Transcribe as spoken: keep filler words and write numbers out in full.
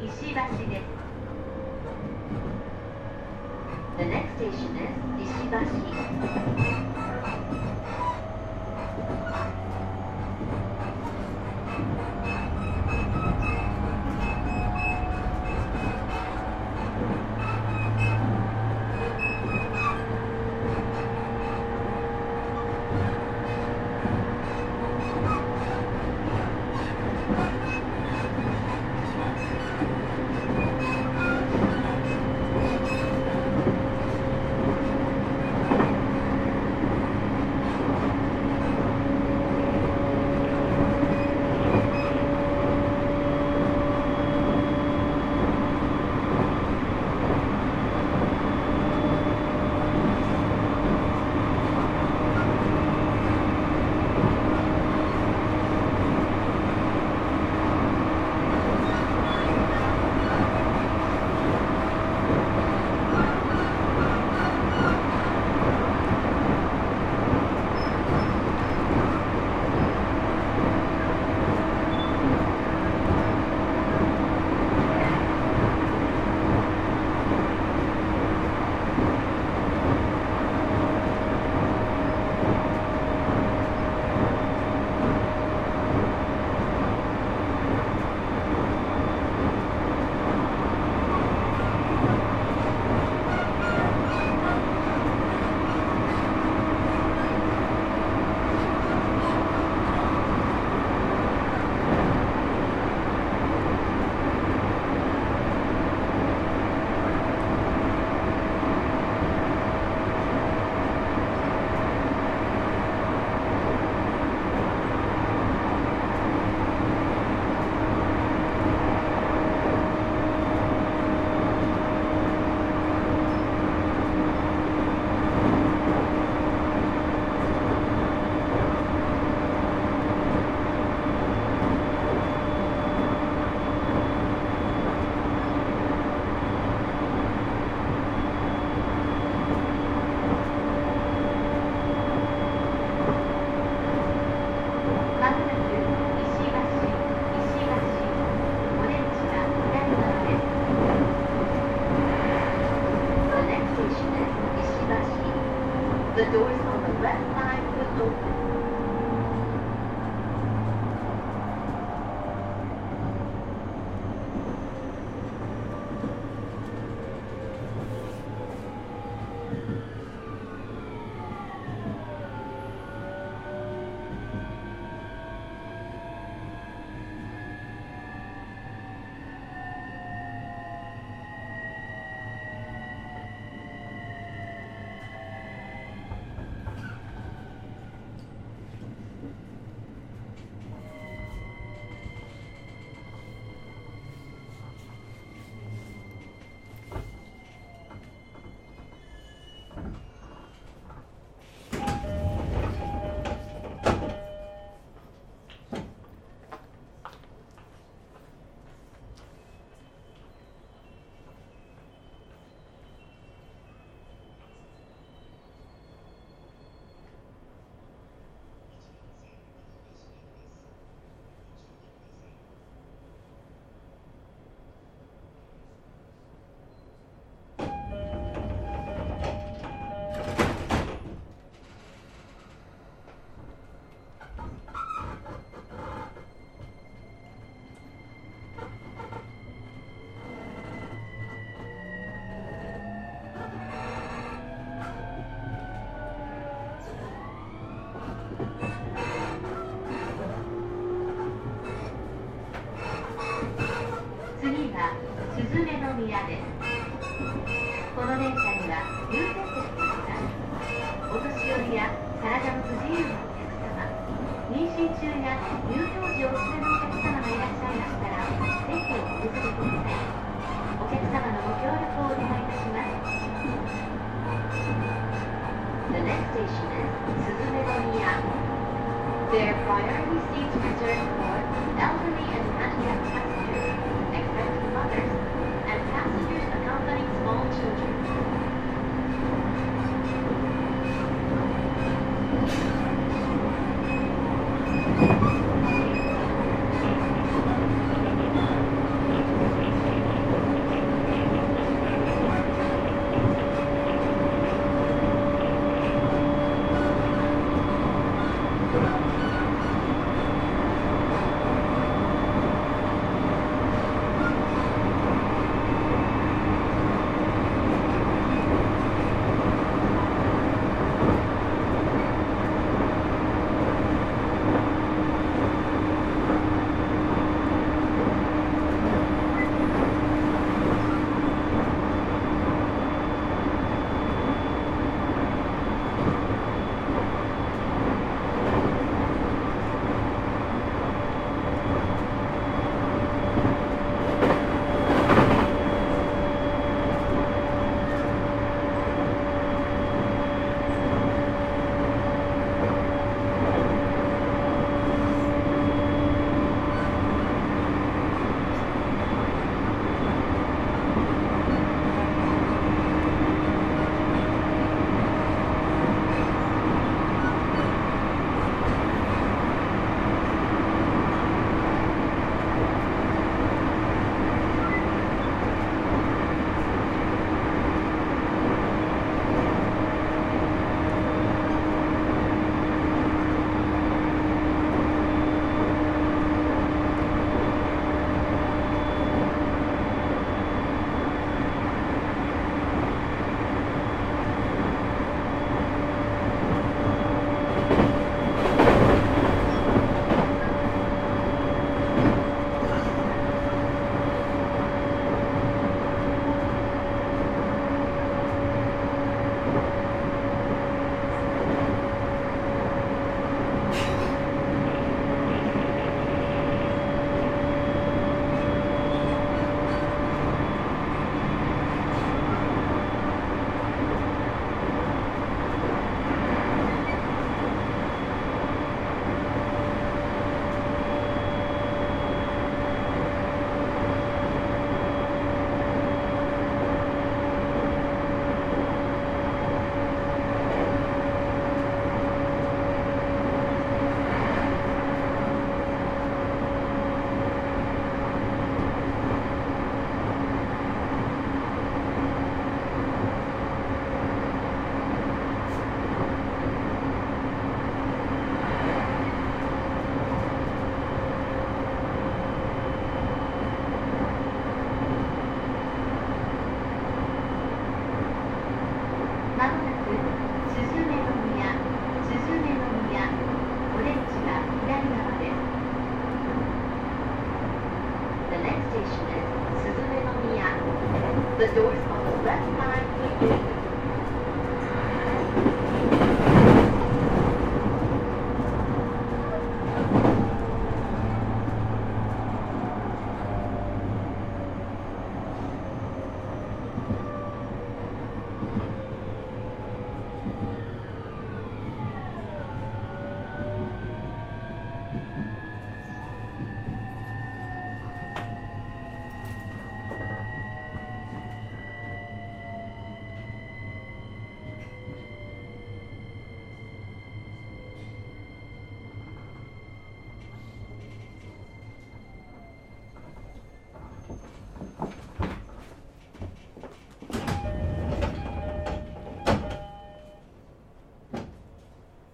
石橋です。The next station is 石橋。The doors on the left side will open. 宮です。この電車には優先席があり、お年寄りや体の不自由なお客様、妊娠中や乳幼児をお連れのお客様がいらっしゃいましたら、席をお譲りください。お客様のご協力をお願いいたします。The next station is すずめの宮。There are priority seats reserved for elderly and handicapped passengers, expectant mothers, and passengers accompanying small children. The doors on the left side will be